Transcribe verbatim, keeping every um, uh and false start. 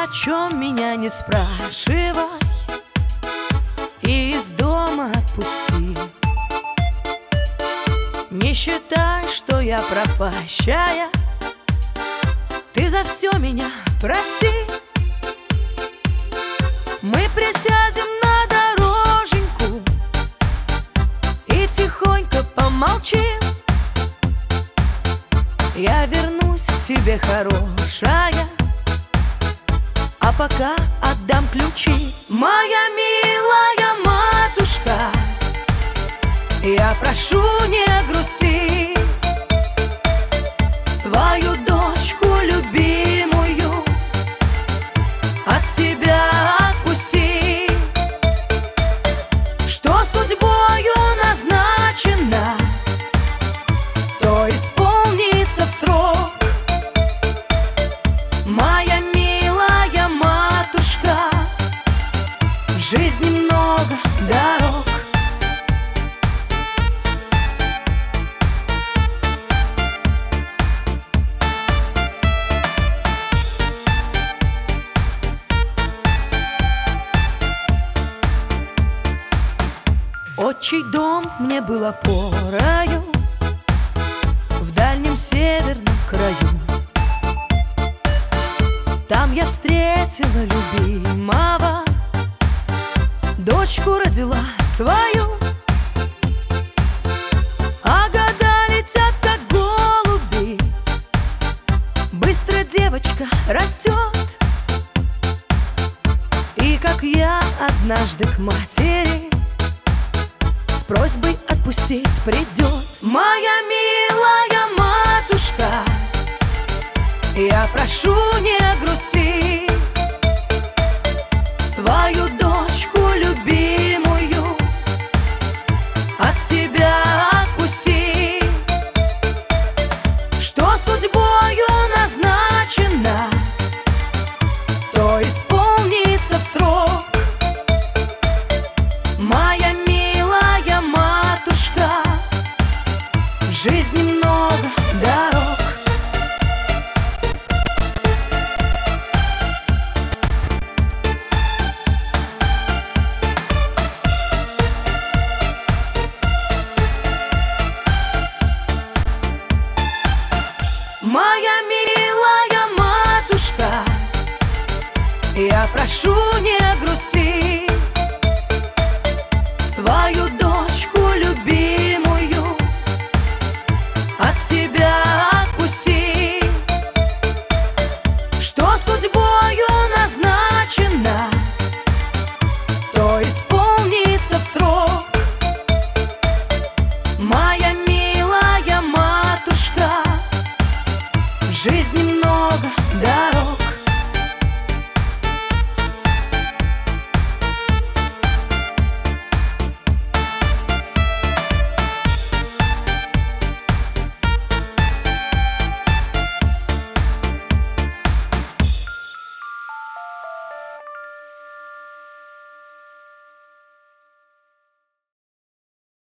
о чем меня не спрашивай и из дома отпусти. Не считай, что я пропащая, ты за все меня прости. Мы присядем на дороженьку и тихонько помолчим. Я вернусь к тебе, хорошая, а пока отдам ключи. Моя милая матушка, я прошу, не грусти. Свою дочку любимую от себя отпусти. Что судьбою назначено, то исполнится в срок. Моя милая матушка, в жизни много дорог. Отчий дом мне был опорою в дальнем северном краю. Там я встретила любимого, дочку родила свою. А года летят, как голуби, быстро девочка растет. И как я однажды к матери с просьбой отпустить придет. Моя милая матушка, я прошу, не грусти. Свою дочку любимую от себя отпусти. Что судьбою назначено, то исполнится в срок. Моя милая матушка, в жизни много дорог. Моя милая матушка, я прошу, не грусти.